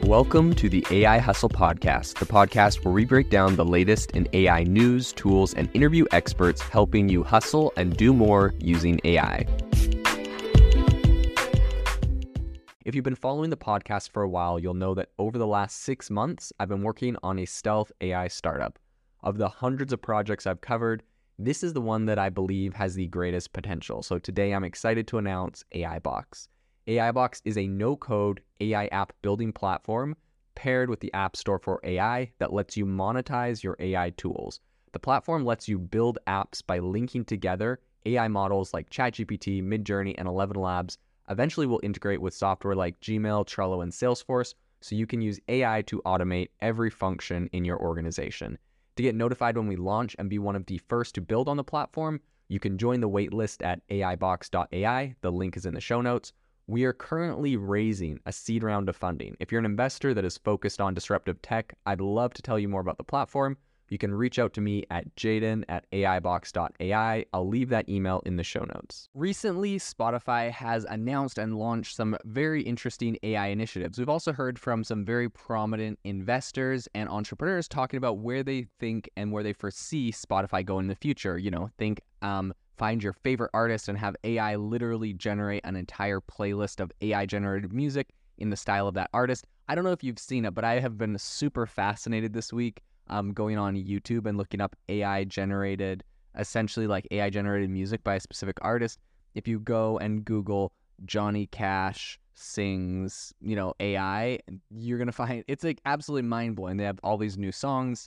Welcome to the AI Hustle Podcast, the podcast where we break down the latest in AI news, tools, and interview experts helping you hustle and do more using AI. If you've been following the podcast for a while, you'll know that over the last 6 months, I've been working on a stealth AI startup. Of the hundreds of projects I've covered, this is the one that I believe has the greatest potential. So today I'm excited to announce AIBox. AIBox is a no-code AI app building platform paired with the App Store for AI that lets you monetize your AI tools. The platform lets you build apps by linking together AI models like ChatGPT, Midjourney, and ElevenLabs. Eventually will integrate with software like Gmail, Trello, and Salesforce, so you can use AI to automate every function in your organization. To get notified when we launch and be one of the first to build on the platform, you can join the waitlist at aibox.ai. The link is in the show notes. We are currently raising a seed round of funding. If you're an investor that is focused on disruptive tech, I'd love to tell you more about the platform. You can reach out to me at jaden@aibox.ai. I'll leave that email in the show notes. Recently, Spotify has announced and launched some very interesting AI initiatives. We've also heard from some very prominent investors and entrepreneurs talking about where they think and where they foresee Spotify going in the future. Find your favorite artist and have AI literally generate an entire playlist of AI-generated music in the style of that artist. I don't know if you've seen it, but I have been super fascinated this week going on YouTube and looking up AI-generated music by a specific artist. If you go and Google Johnny Cash sings, AI, you're going to find it's like absolutely mind-blowing. They have all these new songs,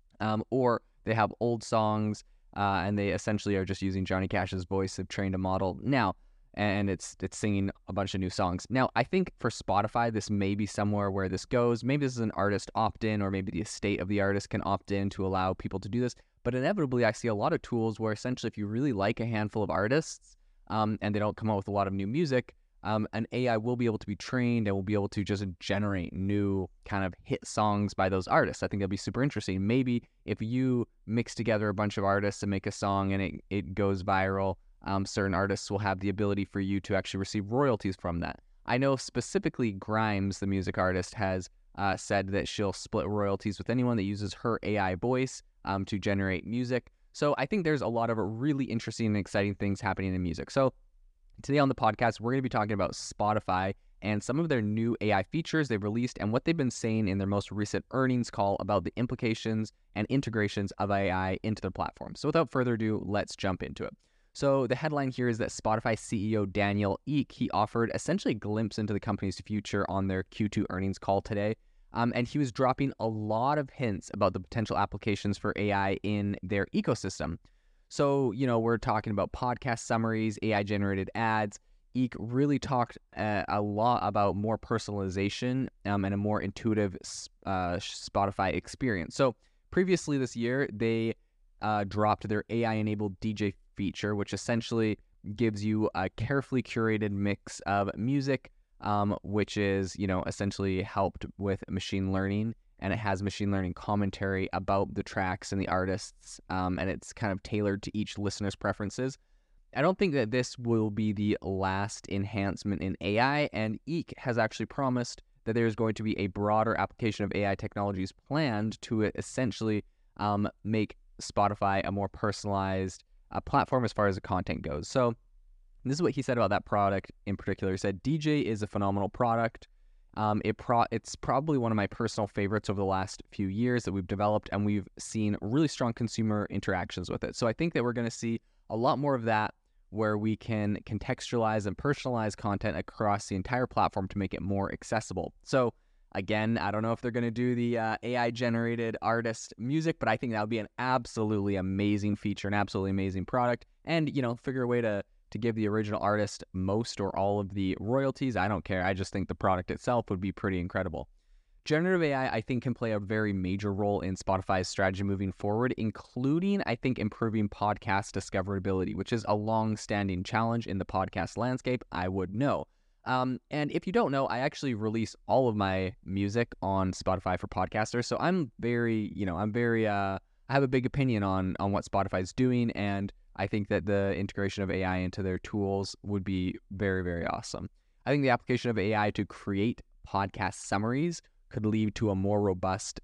or they have old songs, and they essentially are just using Johnny Cash's voice. They've trained a model now, and it's singing a bunch of new songs. Now, I think for Spotify, this may be somewhere where this goes. Maybe this is an artist opt-in, or maybe the estate of the artist can opt in to allow people to do this. But inevitably, I see a lot of tools where essentially if you really like a handful of artists, and they don't come out with a lot of new music, an AI will be able to be trained and will be able to just generate new kind of hit songs by those artists. I think that'd be super interesting. Maybe if you mix together a bunch of artists and make a song and it goes viral, certain artists will have the ability for you to actually receive royalties from that. I know specifically Grimes, the music artist, has said that she'll split royalties with anyone that uses her AI voice to generate music. So I think there's a lot of really interesting and exciting things happening in music. So today on the podcast, we're going to be talking about Spotify and some of their new AI features they've released and what they've been saying in their most recent earnings call about the implications and integrations of AI into their platform. So without further ado, let's jump into it. So the headline here is that Spotify CEO Daniel Ek, he offered essentially a glimpse into the company's future on their Q2 earnings call today. And he was dropping a lot of hints about the potential applications for AI in their ecosystem. So, we're talking about podcast summaries, AI-generated ads. Ek really talked a lot about more personalization and a more intuitive Spotify experience. So previously this year, they dropped their AI-enabled DJ feature, which essentially gives you a carefully curated mix of music, which is, essentially helped with machine learning. And it has machine learning commentary about the tracks and the artists, and it's kind of tailored to each listener's preferences. I don't think that this will be the last enhancement in AI, and Ek has actually promised that there's going to be a broader application of AI technologies planned to essentially make Spotify a more personalized platform as far as the content goes. So this is what he said about that product in particular. He said, DJ is a phenomenal product. It's probably one of my personal favorites over the last few years that we've developed, and we've seen really strong consumer interactions with it. So I think that we're going to see a lot more of that, where we can contextualize and personalize content across the entire platform to make it more accessible. So again, I don't know if they're going to do the AI-generated artist music, but I think that would be an absolutely amazing feature, an absolutely amazing product, and, figure a way to give the original artist most or all of the royalties. I don't care. I just think the product itself would be pretty incredible. Generative AI, I think, can play a very major role in Spotify's strategy moving forward, including, I think, improving podcast discoverability, which is a long-standing challenge in the podcast landscape, I would know. And if you don't know, I actually release all of my music on Spotify for podcasters. So I'm very, I have a big opinion on what Spotify's doing, and I think that the integration of AI into their tools would be very, very awesome. I think the application of AI to create podcast summaries could lead to a more robust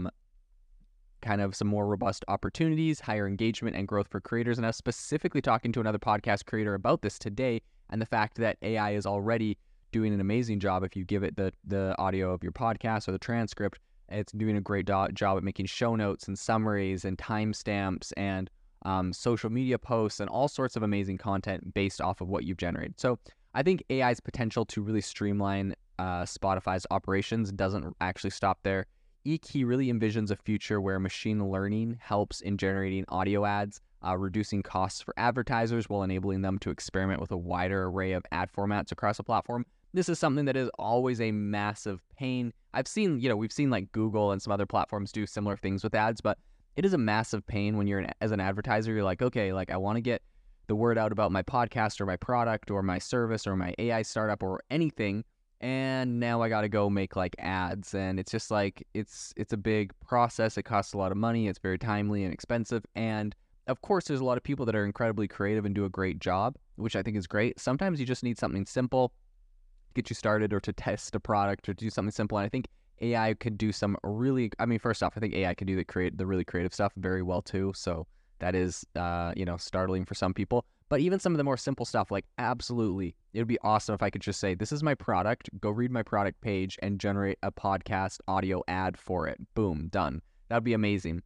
some more robust opportunities, higher engagement and growth for creators. And I was specifically talking to another podcast creator about this today, and the fact that AI is already doing an amazing job. If you give it the audio of your podcast or the transcript, it's doing a great job at making show notes and summaries and timestamps and social media posts and all sorts of amazing content based off of what you've generated. So I think AI's potential to really streamline Spotify's operations doesn't actually stop there. He really envisions a future where machine learning helps in generating audio ads, reducing costs for advertisers while enabling them to experiment with a wider array of ad formats across the platform. This is something that is always a massive pain. We've seen like Google and some other platforms do similar things with ads, but it is a massive pain when as an advertiser, you're like, okay, like I want to get the word out about my podcast or my product or my service or my AI startup or anything, and now I got to go make like ads, and it's just like it's a big process. It costs a lot of money. It's very timely and expensive, and of course there's a lot of people that are incredibly creative and do a great job, which I think is great. Sometimes you just need something simple to get you started or to test a product or to do something simple, and I think AI could do some really, first off, I think AI can do the really creative stuff very well too, so that is startling for some people. But even some of the more simple stuff, like absolutely, it would be awesome if I could just say, this is my product, go read my product page and generate a podcast audio ad for it. Boom, done. That would be amazing.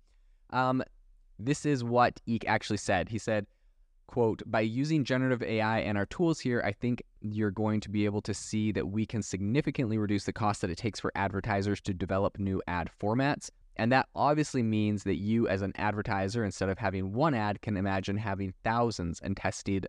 This is what Eek actually said. He said, quote, by using generative AI and our tools here, I think you're going to be able to see that we can significantly reduce the cost that it takes for advertisers to develop new ad formats. And that obviously means that you as an advertiser, instead of having one ad, can imagine having thousands and tested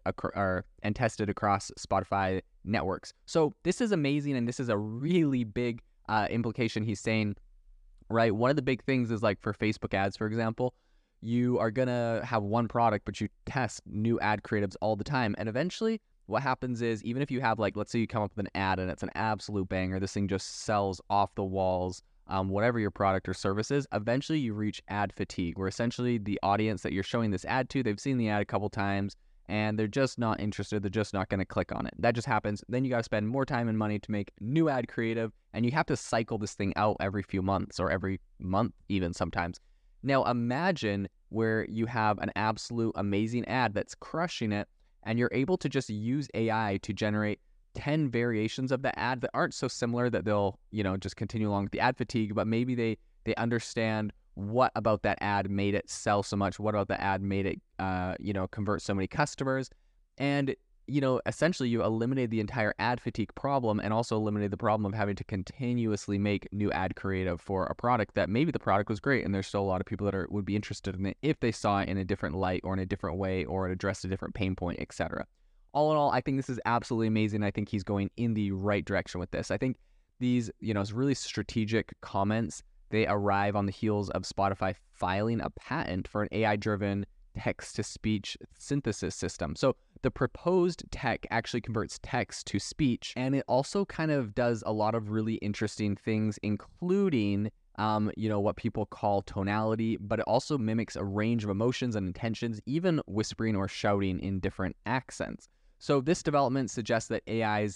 across Spotify networks. So this is amazing, and this is a really big implication he's saying, right? One of the big things is like for Facebook ads, for example, you are going to have one product, but you test new ad creatives all the time. And eventually what happens is, even if you have like, let's say you come up with an ad and it's an absolute banger, this thing just sells off the walls, whatever your product or service is, eventually you reach ad fatigue, where essentially the audience that you're showing this ad to, they've seen the ad a couple times and they're just not interested. They're just not going to click on it. That just happens. Then you got to spend more time and money to make new ad creative, and you have to cycle this thing out every few months or every month even sometimes. Now imagine where you have an absolute amazing ad that's crushing it, and you're able to just use AI to generate 10 variations of the ad that aren't so similar that they'll, just continue along with the ad fatigue, but maybe they understand what about that ad made it sell so much, what about the ad made it, convert so many customers. And, essentially you eliminate the entire ad fatigue problem, and also eliminate the problem of having to continuously make new ad creative for a product that maybe the product was great and there's still a lot of people that would be interested in it if they saw it in a different light or in a different way or it addressed a different pain point, etc. All in all, I think this is absolutely amazing. I think he's going in the right direction with this. I think these, really strategic comments, they arrive on the heels of Spotify filing a patent for an AI-driven text-to-speech synthesis system. So the proposed tech actually converts text to speech, and it also kind of does a lot of really interesting things, including what people call tonality, but it also mimics a range of emotions and intentions, even whispering or shouting in different accents. So this development suggests that that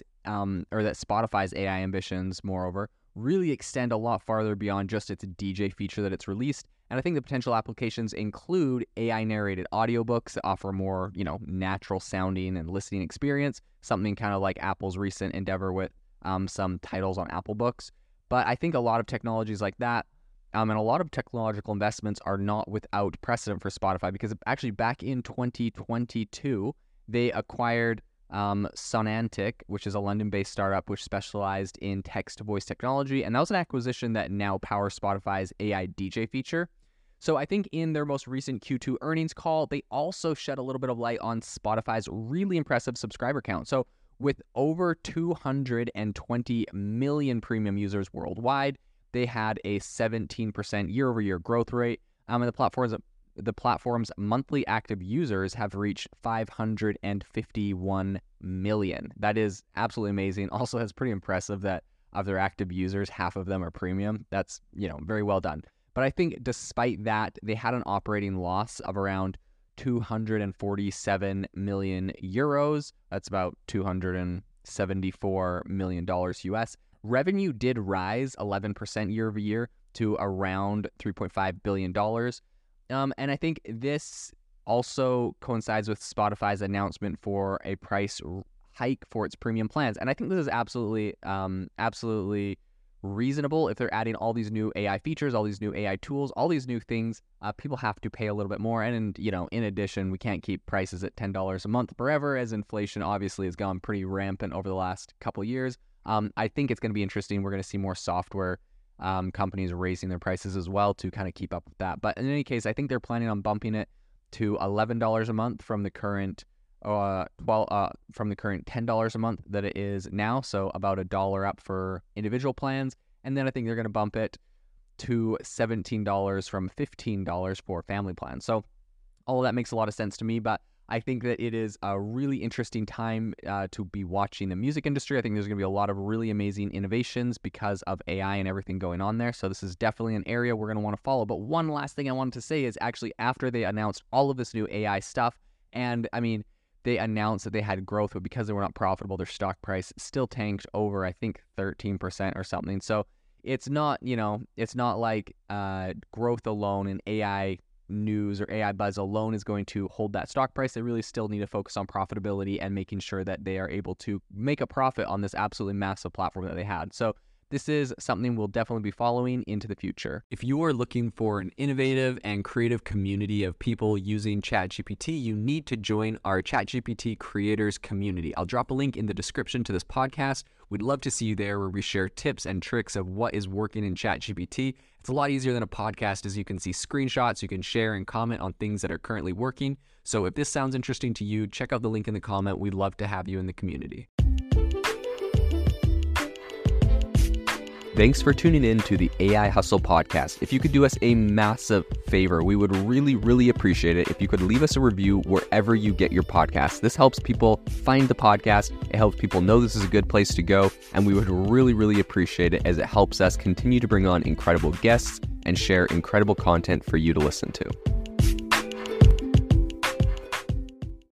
Spotify's AI ambitions, moreover, really extend a lot farther beyond just its DJ feature that it's released. And I think the potential applications include AI-narrated audiobooks that offer more, natural sounding and listening experience, something kind of like Apple's recent endeavor with some titles on Apple Books. But I think a lot of technologies like that and a lot of technological investments are not without precedent for Spotify, because actually back in 2022, they acquired Sonantic, which is a London-based startup which specialized in text-to-voice technology, and that was an acquisition that now powers Spotify's AI DJ feature. So I think in their most recent Q2 earnings call, they also shed a little bit of light on Spotify's really impressive subscriber count. So with over 220 million premium users worldwide, they had a 17% year-over-year growth rate, and the platform's monthly active users have reached 551 million. That is absolutely amazing. Also, that's pretty impressive that of their active users, half of them are premium. That's, very well done. But I think despite that, they had an operating loss of around 247 million euros. That's about $274 million US, revenue did rise 11% year over year to around $3.5 billion. And I think this also coincides with Spotify's announcement for a price hike for its premium plans. And I think this is absolutely reasonable. If they're adding all these new AI features, all these new AI tools, all these new things, people have to pay a little bit more. And in addition, we can't keep prices at $10 a month forever, as inflation obviously has gone pretty rampant over the last couple of years. I think it's going to be interesting. We're going to see more software companies raising their prices as well to kind of keep up with that. But in any case, I think they're planning on bumping it to $11 a month from the current $10 a month that it is now, so about $1 up for individual plans. And then I think they're going to bump it to $17 from $15 for family plans. So all of that makes a lot of sense to me, but I think that it is a really interesting time to be watching the music industry. I think there's going to be a lot of really amazing innovations because of AI and everything going on there. So this is definitely an area we're going to want to follow. But one last thing I wanted to say is actually after they announced all of this new AI stuff, and I mean, they announced that they had growth, but because they were not profitable, their stock price still tanked over, I think, 13% or something. So it's not, it's not like growth alone and AI news or AI buzz alone is going to hold that stock price. They really still need to focus on profitability and making sure that they are able to make a profit on this absolutely massive platform that they had. So this is something we'll definitely be following into the future. If you are looking for an innovative and creative community of people using ChatGPT, you need to join our ChatGPT creators community. I'll drop a link in the description to this podcast. We'd love to see you there, where we share tips and tricks of what is working in ChatGPT. It's a lot easier than a podcast, as you can see screenshots, you can share and comment on things that are currently working. So if this sounds interesting to you, check out the link in the comment. We'd love to have you in the community. Thanks for tuning in to the AI Hustle podcast. If you could do us a massive favor, we would really, really appreciate it if you could leave us a review wherever you get your podcasts. This helps people find the podcast. It helps people know this is a good place to go. And we would really, really appreciate it, as it helps us continue to bring on incredible guests and share incredible content for you to listen to.